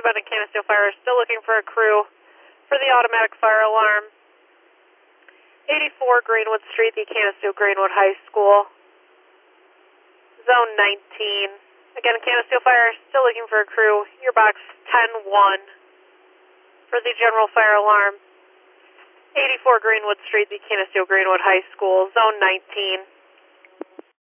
Bend and Canisteo Fire is still looking for a crew for the automatic fire alarm. 84 Greenwood Street, the Canisteo Greenwood High School. Zone 19. Again, Canisteo Fire is still looking for a crew. Your box 10-1 for the general fire alarm. 84 Greenwood Street, the Canisteo Greenwood High School, Zone 19.